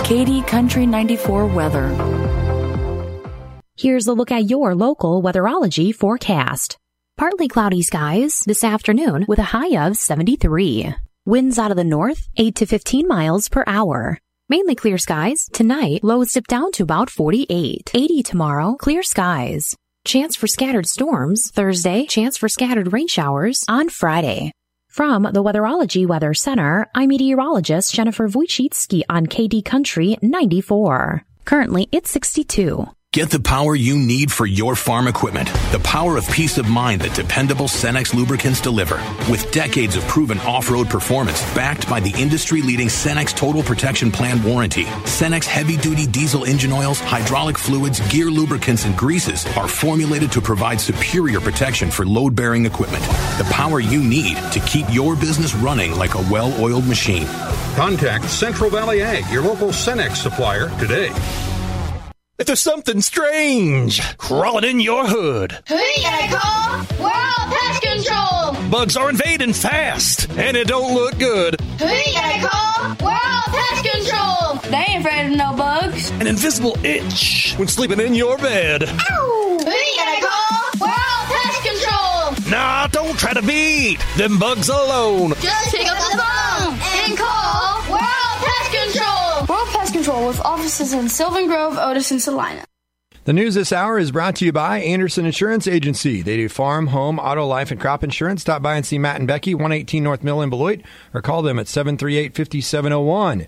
KD Country 94 weather. Here's a look at your local weatherology forecast. Partly cloudy skies this afternoon with a high of 73. Winds out of the north, 8 to 15 miles per hour. Mainly clear skies. Tonight, lows dip down to about 48. 80 tomorrow, clear skies. Chance for scattered storms. Thursday, chance for scattered rain showers on Friday. From the Weatherology Weather Center, I'm meteorologist Jennifer Wojcicki on KD Country 94. Currently, it's 62. Get the power you need for your farm equipment. The power of peace of mind that dependable Cenex lubricants deliver. With decades of proven off-road performance backed by the industry-leading Cenex Total Protection Plan warranty. Cenex heavy-duty diesel engine oils, hydraulic fluids, gear lubricants, and greases are formulated to provide superior protection for load-bearing equipment. The power you need to keep your business running like a well-oiled machine. Contact Central Valley Ag, your local Cenex supplier, today. If there's something strange crawling in your hood. Who you gonna call? We're all pest control. Bugs are invading fast, and it don't look good. Who you gonna call? We're all pest control. They ain't afraid of no bugs. An invisible itch when sleeping in your bed. Ow! Who you gonna call? We're all pest control. Nah, don't try to beat them bugs alone. Just pick up the phone and call. We're all pest control. World Pest Control with offices in Sylvan Grove, Otis, and Salina. The news this hour is brought to you by Anderson Insurance Agency. They do farm, home, auto, life, and crop insurance. Stop by and see Matt and Becky, 118 North Mill in Beloit, or call them at 738-5701.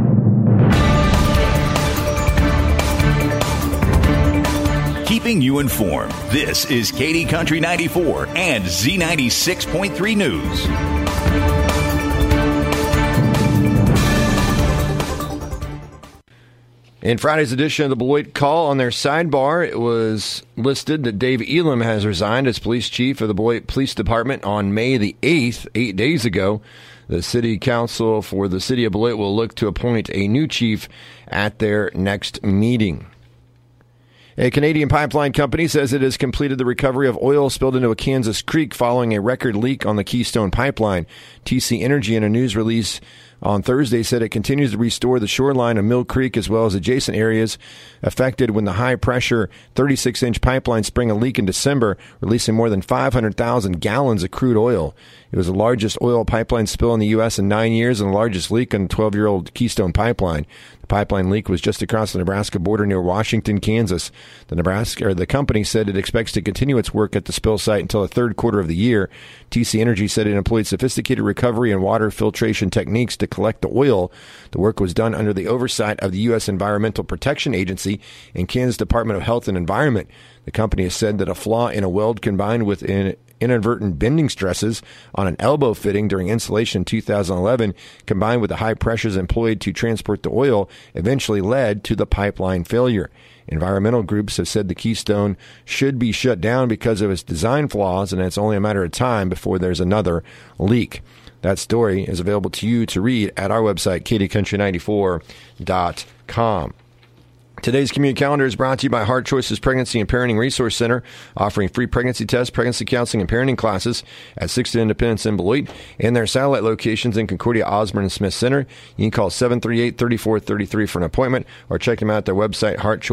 Keeping you informed, this is KD Country 94 and Z96.3 News. In Friday's edition of the Beloit Call, on their sidebar, it was listed that Dave Elam has resigned as police chief of the Beloit Police Department on May the 8th, 8 days ago. The city council for the city of Beloit will look to appoint a new chief at their next meeting. A Canadian pipeline company says it has completed the recovery of oil spilled into a Kansas creek following a record leak on the Keystone Pipeline. TC Energy, in a news release on Thursday, said it continues to restore the shoreline of Mill Creek as well as adjacent areas affected when the high-pressure 36-inch pipeline sprang a leak in December, releasing more than 500,000 gallons of crude oil. It was the largest oil pipeline spill in the U.S. in 9 years and the largest leak on the 12-year-old Keystone Pipeline. The pipeline leak was just across the Nebraska border near Washington, Kansas. The company said it expects to continue its work at the spill site until the third quarter of the year. TC Energy said it employed sophisticated recovery and water filtration techniques to collect the oil. The work was done under the oversight of the U.S. Environmental Protection Agency and Kansas Department of Health and Environment. The company has said that a flaw in a weld combined with inadvertent bending stresses on an elbow fitting during installation in 2011, combined with the high pressures employed to transport the oil, eventually led to the pipeline failure. Environmental groups have said the Keystone should be shut down because of its design flaws, and it's only a matter of time before there's another leak. That story is available to you to read at our website, kdcountry94.com. Today's community calendar is brought to you by Heart Choices Pregnancy and Parenting Resource Center, offering free pregnancy tests, pregnancy counseling, and parenting classes at 6th Independence in Beloit and their satellite locations in Concordia, Osborne, and Smith Center. You can call 738-3433 for an appointment or check them out at their website,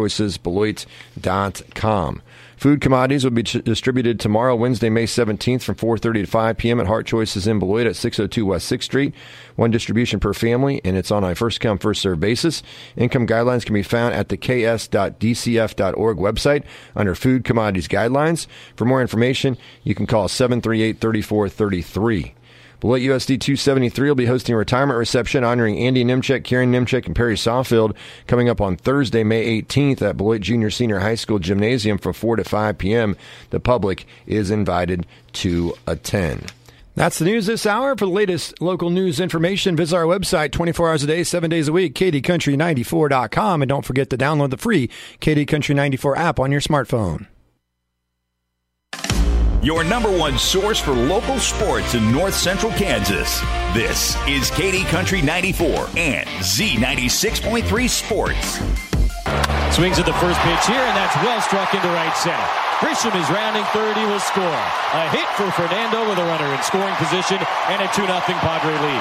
heartchoicesbeloit.com. Food commodities will be distributed tomorrow, Wednesday, May 17th from 4:30 to 5 p.m. at Heart Choices in Beloit at 602 West 6th Street. One distribution per family, and it's on a first-come, first-served basis. Income guidelines can be found at the ks.dcf.org website under Food Commodities Guidelines. For more information, you can call 738-3433. Beloit USD 273 will be hosting a retirement reception honoring Andy Nimchek, Karen Nimchek, and Perry Sawfield coming up on Thursday, May 18th at Beloit Junior Senior High School Gymnasium from 4 to 5 p.m. The public is invited to attend. That's the news this hour. For the latest local news information, visit our website 24 hours a day, 7 days a week, kdcountry94.com. And don't forget to download the free KD Country 94 app on your smartphone. Your number one source for local sports in north central Kansas. This is KD Country 94 and Z96.3 Sports. Swings at the first pitch here, and that's well struck into right center. Grisham is rounding third. He will score. A hit for Fernando with a runner in scoring position and a 2-0 Padre lead.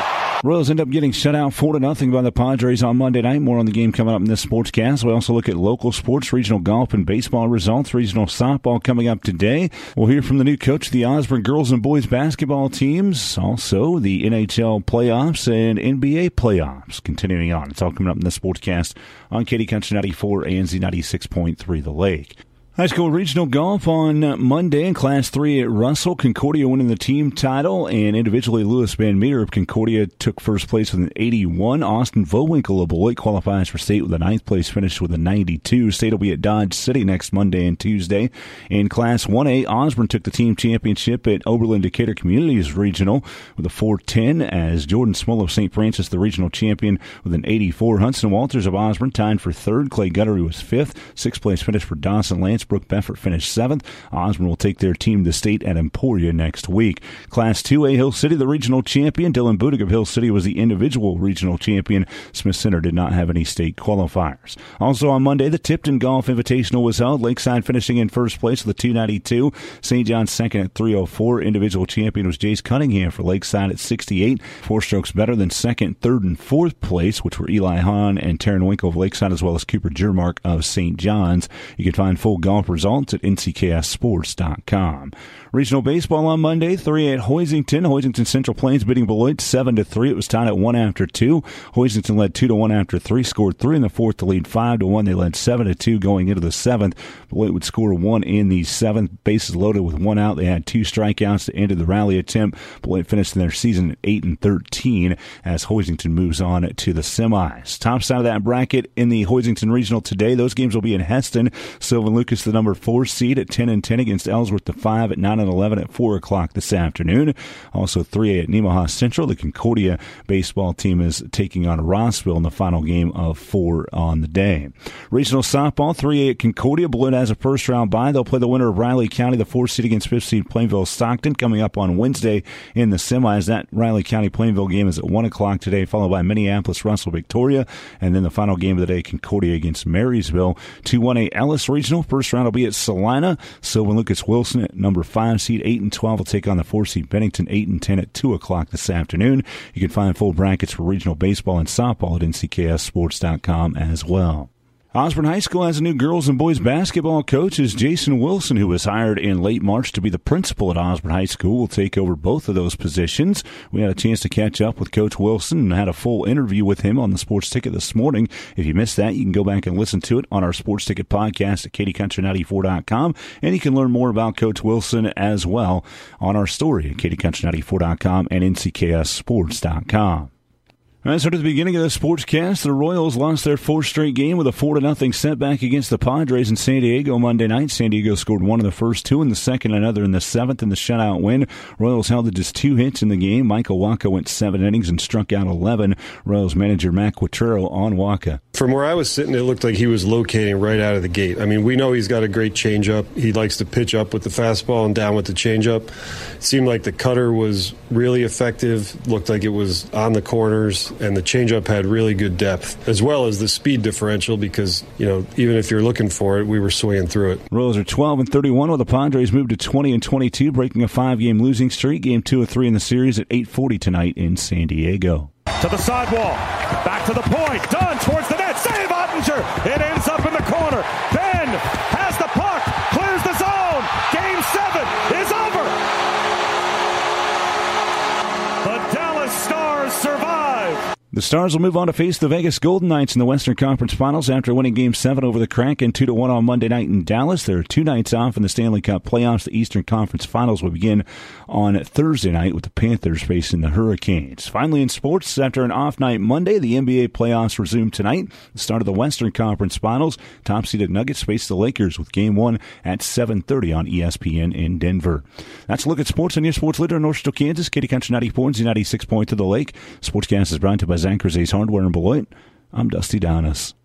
Royals end up getting shut out 4-0 by the Padres on Monday night. More on the game coming up in this sportscast. We also look at local sports, regional golf and baseball results, regional softball coming up today. We'll hear from the new coach of the Osborne girls and boys basketball teams, also the NHL playoffs and NBA playoffs continuing on. It's all coming up in this sportscast on Katy Country 94 and Z96.3 The Lake. High school regional golf on Monday in Class 3 at Russell. Concordia winning the team title, and individually Lewis Van Meter of Concordia took first place with an 81. Austin Vowinkle of Beloit qualifies for state with a 9th place finish with a 92. State will be at Dodge City next Monday and Tuesday. In Class 1A, Osborne took the team championship at Oberlin Decatur Communities Regional with a 410 as Jordan Smull of St. Francis, the regional champion, with an 84. Hudson Walters of Osborne tied for 3rd. Clay Guttery was 5th. 6th place finish for Dawson Lance. Brooke Beffert finished 7th. Osborne will take their team to state at Emporia next week. Class 2A, Hill City, the regional champion. Dylan Budig of Hill City was the individual regional champion. Smith Center did not have any state qualifiers. Also on Monday, the Tipton Golf Invitational was held. Lakeside finishing in first place with a 292. St. John's second at 304. Individual champion was Jace Cunningham for Lakeside at 68. 4 strokes better than second, third, and fourth place, which were Eli Hahn and Taryn Winkle of Lakeside, as well as Cooper Jermark of St. John's. You can find full golf results at ncksports.com. Regional baseball on Monday, 3 at Hoisington Central Plains beating Beloit 7-3. It was tied at 1 after 2. Hoisington led 2-1 after 3, scored 3 in the 4th to lead 5-1. They led 7-2 going into the 7th. Beloit would score 1 in the 7th. Bases loaded with 1 out. They had 2 strikeouts to end the rally attempt. Beloit finished in their season at 8-13 as Hoisington moves on to the semis. Top side of that bracket in the Hoisington Regional today. Those games will be in Heston. Sylvan Lucas, the number 4 seed, at 10-10 against Ellsworth, the 5 at 9-11 at 4 o'clock this afternoon. Also 3A at Nemaha Central. The Concordia baseball team is taking on Rossville in the final game of 4 on the day. Regional softball, 3A at Concordia. Beloit has a first round bye. They'll play the winner of Riley County, the 4th seed, against 5th seed Plainville Stockton, coming up on Wednesday in the semis. That Riley County Plainville game is at 1 o'clock today, followed by Minneapolis Russell Victoria, and then the final game of the day, Concordia against Marysville. 2-1A Ellis Regional. First round will be at Salina. Sylvan Lucas Wilson at number 5 seed, 8-12, will take on the 4 seed Bennington, 8-10 at 2 o'clock this afternoon. You can find full brackets for regional baseball and softball at ncksports.com as well. Osborne High School has a new girls and boys basketball coach. Is Jason Wilson, who was hired in late March to be the principal at Osborne High School, will take over both of those positions. We had a chance to catch up with Coach Wilson and had a full interview with him on the Sports Ticket this morning. If you missed that, you can go back and listen to it on our Sports Ticket podcast at katycountry94.com, and you can learn more about Coach Wilson as well on our story at katycountry94.com and ncksports.com. All right, so to the beginning of the sportscast, the Royals lost their 4th straight game with a 4-0 setback against the Padres in San Diego Monday night. San Diego scored 1 in the first, 2 in the second, another in the 7th in the shutout win. Royals held to just 2 hits in the game. Michael Waka went 7 innings and struck out 11. Royals manager Matt Quatrero on Waka. From where I was sitting, it looked like he was locating right out of the gate. I mean, we know he's got a great changeup. He likes to pitch up with the fastball and down with the changeup. It seemed like the cutter was really effective, looked like it was on the corners, and the changeup had really good depth, as well as the speed differential, because, you know, even if you're looking for it, we were swinging through it. Royals are 12-31, while the Padres moved to 20-22, breaking a 5-game losing streak. Game 2 of 3 in the series at 8:40 tonight in San Diego. To the sidewall, back to the point, done towards the net, save Ottinger! It ends up in the corner. Ben has the puck, clears the zone. Game 7 is over. The Dallas Stars survive. The Stars will move on to face the Vegas Golden Knights in the Western Conference Finals after winning Game 7 over the Kraken 2-1 on Monday night in Dallas. There are 2 nights off in the Stanley Cup playoffs. The Eastern Conference Finals will begin on Thursday night with the Panthers facing the Hurricanes. Finally in sports, after an off night Monday, the NBA playoffs resume tonight. The start of the Western Conference Finals. Top-seeded Nuggets face the Lakers with Game 1 at 7:30 on ESPN in Denver. That's a look at sports on your sports leader in North Central Kansas, Katy Country 94 and Z96 Point to the Lake. Sportscast is brought to you by Zachry's Ace Hardware in Beloit. I'm Dusty Donis.